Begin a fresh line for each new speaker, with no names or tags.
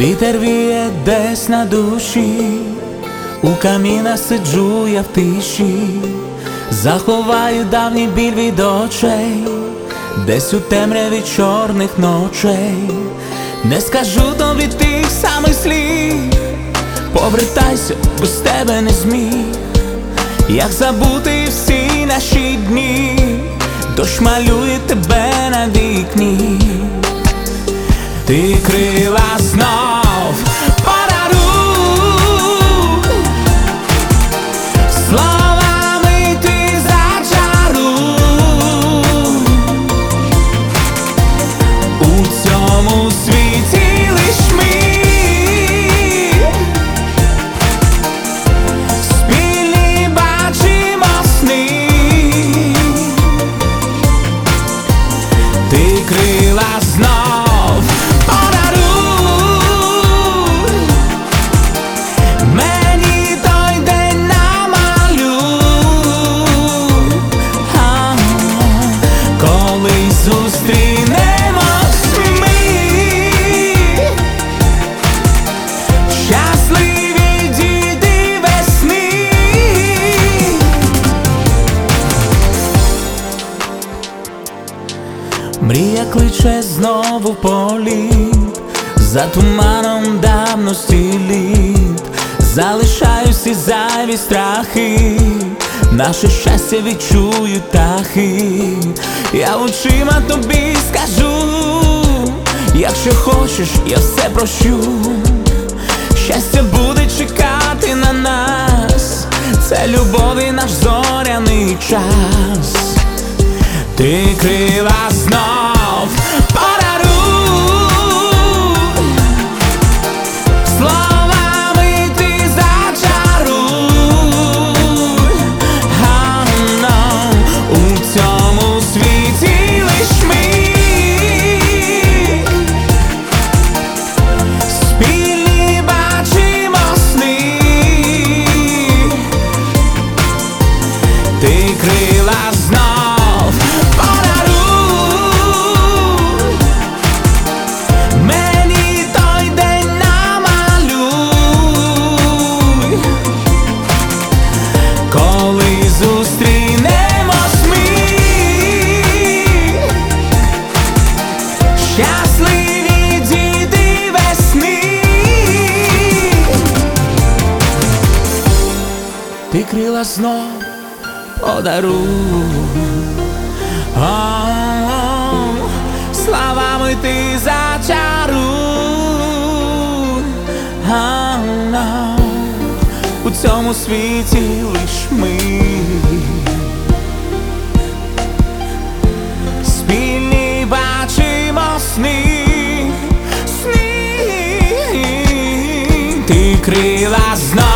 Вітер віє десь на душі, у каміна сиджу я в тиші, заховаю давній біль від очей, десь у темряві чорних ночей. Не скажу тобі тих самих слів, повертайся, без тебе не зміг. Як забути всі наші дні, дощ малює тебе на вікні. Ти крила знов подаруй, словами ти зачаруй. У цьому світі лиш ми, спільні бачимо сни. Ти крила знов подаруй, мені той день намалюй, коли зустрінемось ми, щасливі діти весни. Мрія кличе знову в політ, за туманом давності літ. Залишаюсь і зайві страхи, наше щастя відчують птахи. Я очима тобі скажу, якщо хочеш, я все прощу. Щастя буде чекати на нас, це любові наш зоряний час. Ти крила знов подаруй, словами ти зачаруй. У цьому світі лиш ми, спільні бачимо сни. Ти крила знов подаруй, мені той день намалюй, коли зустрінемось ми, щасливі діти весни. Ти крила знов подаруй, словами ти зачаруй. У цьому світі лиш ми, спільні бачимо сни, сни. Ти крила знов